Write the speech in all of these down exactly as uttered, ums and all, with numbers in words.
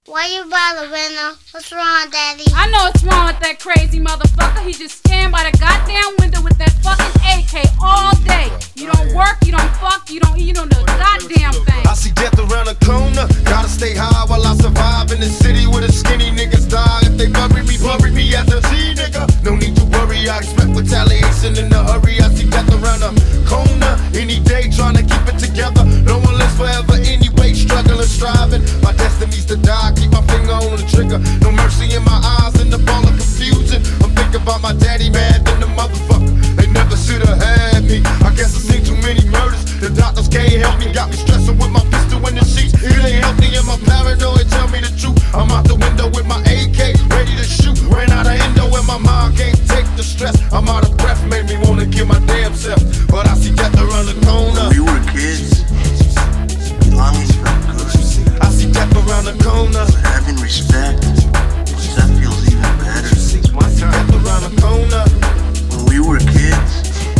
Why you by the window? What's wrong, Daddy? I know what's wrong with that crazy motherfucker. He just stand by the goddamn window with that fucking A K all day. You don't work, you don't fuck, you don't eat, you don't do a goddamn thing. I see death around the corner. Gotta stay high while I survive in the city where the skinny niggas die. If they bury me, bury me as a G nigga. No need to worry, I expect retaliation in a hurry. I see death around the corner. Any day trying to keep it together. No one lives forever anyway, struggling, striving. My destiny's to die, keep my finger on the trigger. No mercy in my eyes and the ball of confusion. I'm thinking about my daddy, mad than the motherfucker. They never should've had me. I guess I seen too many murders. The doctors can't help me, got me stressing with my pistol in the sheets. It ain't healthy and my paranoid, tell me the truth. I'm out the window with my A K, ready to shoot. Ran out of endo and my mind can't take the stress. I'm out of breath, made me wanna kill my damn self. But I see death around the corner. We were kids, belonging felt good. I see death around the corner. But having respect, that feels even better. Death around the corner. When we were kids,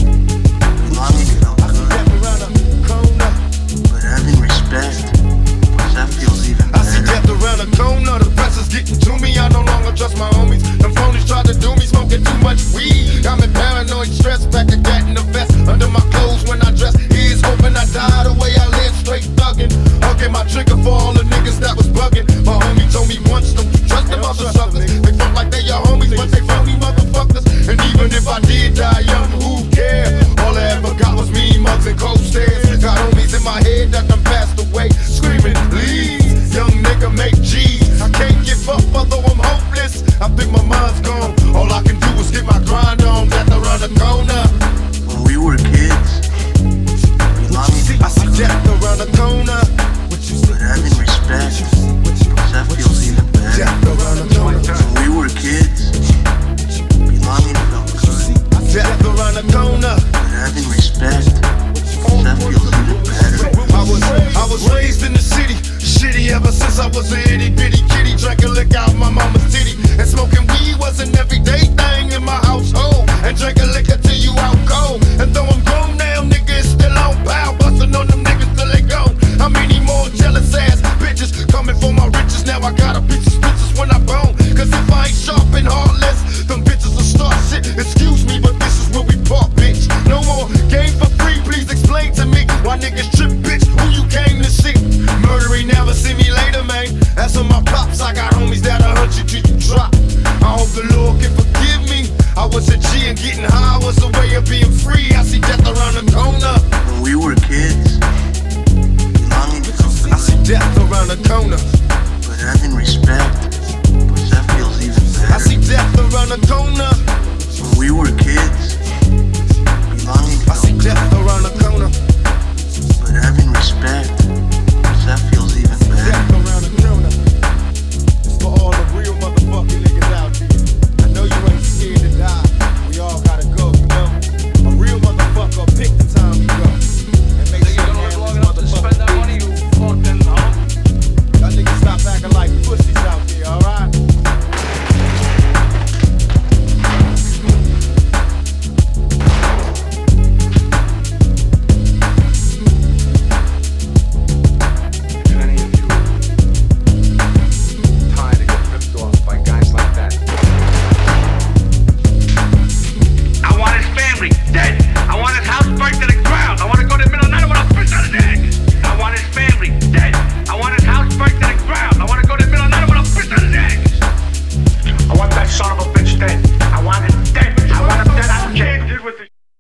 belonging felt I see good. death around the corner. But having respect, that feels even I see better. death around the corner. The pressure's getting to me. I no longer trust my homies. Them phonies tried to do me, smoking too much weed. Got me paranoid, stressed, back a cat in the vest. Under my clothes when I dress. Here's hoping I die the way I live, straight thuggin'. Hugging my trigger for all the niggas that was bugging. My homie told me once, don't you trust them other suckers. They felt like they your homies, but they phony motherfuckers. And even if I did die young, who cares? All I ever got was mean mugs and cold stares. Got homies in my head that done passed away, screaming, please, young nigga, make G's. I can't give up, although I'm hopeless. I think my mind's gone. All I can do is get my grind on. Death around the corner. When we were kids, belonging I see felt good. death around the corner. But having respect, that feels even better. Death around the corner. When we were kids, belonging felt good. Death around the corner. But having respect, that feels even better. I was, I was raised in the city, shitty ever since I was a itty bitty kitty. Drinking liquor out my mama's titty, and smoking weed was an everyday thing in my household. And drinking liquor till you out cold. And though I'm grown now, nigga, it's still on pow. Bustin' on them niggas till they gone. How many more jealous ass bitches coming for my riches? Now I got a bitch